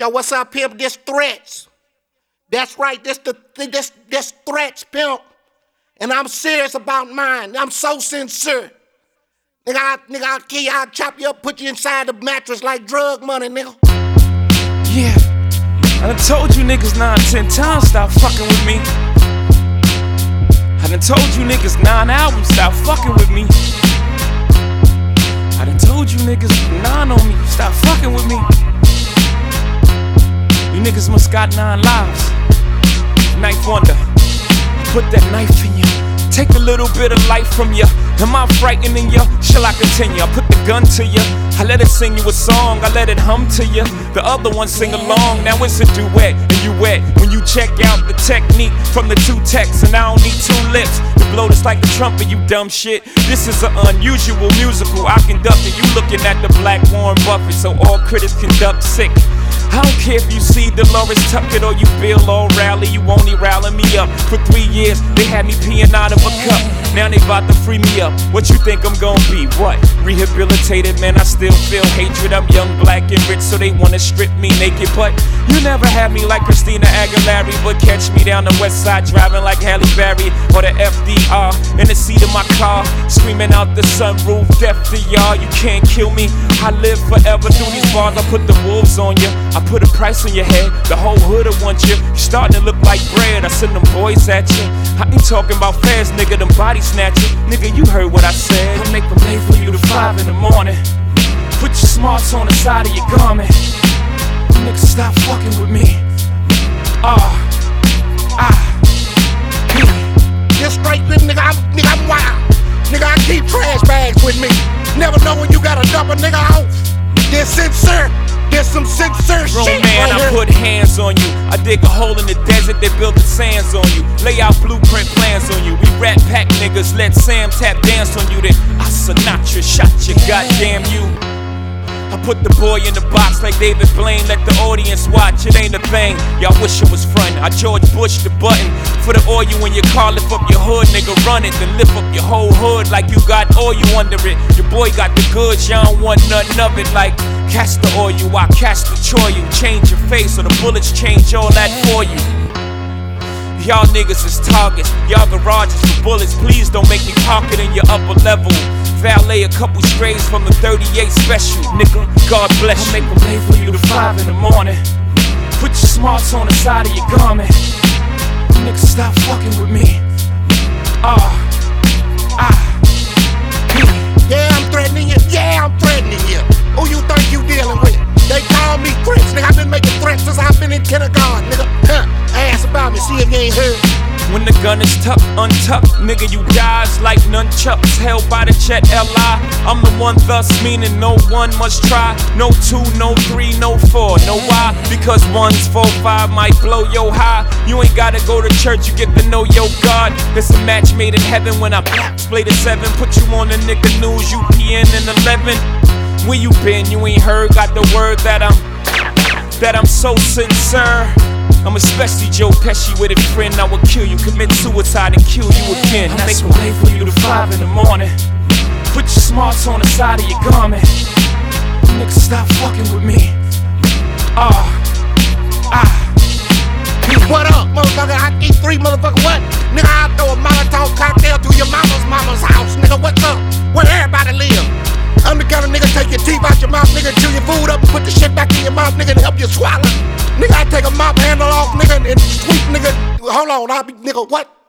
Yo, what's up, pimp? This Threats. That's right, this Threats, pimp. And I'm serious about mine. I'm so sincere. Nigga, I'll kill you, I'll chop you up, put you inside the mattress like drug money, nigga. Yeah, I done told you niggas 9, 10 times, stop fucking with me. I done told you niggas 9 albums, stop fucking with me. I done told you niggas 9 on me, stop fucking with me. You niggas must got 9 lives. Knife wonder, put that knife in you. Take a little bit of life from you. Am I frightening you? Shall I continue? I put the gun to you. I let it sing you a song. I let it hum to you. The other one sing along. Now it's a duet and you wet. When you check out the technique from the 2 texts, and I don't need 2 lips to blow this like the trumpet, you dumb shit. This is an unusual musical I conducted. You looking at the Black Warren Buffett, so all critics conduct sick. I don't care if you see Dolores Tuckett or you Bill O'Reilly, you only rally me up. For 3 years, they had me peeing out of a cup. Now they about to free me up. What you think I'm gonna be? What? Rehabilitated, man, I still feel hatred. I'm young, black, and rich, so they wanna strip me naked. But you never had me like Christina Aguilera. But catch me down the west side driving like Halle Berry or the FDR in the seat of my car, screaming out the sunroof, death to y'all. You can't kill me. I live forever through these bars. I put the wolves on you. I put a price on your head, the whole hood'll want you. You starting to look like bread, I send them boys at you. I ain't talking about fast, nigga, them body snatchers. Nigga, you heard what I said. I make them late for you to 5 in the morning. Put your smarts on the side of your garment. Nigga, stop fucking with me. This straight nigga, I'm wild. Nigga, I keep trash bags with me. Never know when you gotta dump a nigga off. This sincere. There's some sincere shit man, right I put hands on you. I dig a hole in the desert, they build the sands on you. Lay out blueprint plans on you. We rat pack niggas, let Sam tap dance on you. Then I Sinatra shot you, goddamn you. I put the boy in the box like David Blaine, let the audience watch, it ain't a thing. Y'all wish it was fun. I George Bush the button for the oil in your car, lift up your hood, nigga, run it. Then lift up your whole hood like you got oil under it. Your boy got the goods, y'all don't want nothing of it. Like catch the oil, I catch the choy. You change your face or the bullets change all that for you. Y'all niggas is targets, y'all garages for bullets. Please don't make me park it in your upper level. Valet a couple strays from the 38 special, nigga, God bless you. I make them late for you to 5 in the morning. Put your smarts on the side of your garment. Nigga, stop fucking with me. Yeah, I'm threatening you. Yeah, I'm threatening you. Who you think you dealing with? They call me Threats, nigga. I've been making threats since I've been in kindergarten, nigga. Ask about me, see if you ain't heard. When the gun is tucked, untucked, nigga, you guys like nunchucks held by the Chet L.I. I'm the one, thus meaning no one must try. No 2, no 3, no 4. Know why? Because 1's 4, 5 might blow yo high. You ain't gotta go to church, you get to know your God. It's a match made in heaven when I play the 7. Put you on the nigga news, you peeing in 11. Where you been? You ain't heard, got the word that I'm so sincere. I'm especially Joe Pesci with a friend. I would kill you, commit suicide and kill you again. I make them late for you to 5 in the morning. Put your smarts on the side of your garment. Nigga, stop fucking with me. What up, motherfucker? I eat 3 motherfucker what? Nigga, I'll throw a Molotov cocktail to your mama's house. Nigga, what's up? Where everybody live? I'm the kind of nigga take your teeth out your mouth, nigga, chew your food up and put the shit back in your mouth, nigga, to help you swallow. Nigga, I take a mop handle off, nigga, and sweep, nigga. Hold on, I'll be, nigga, what?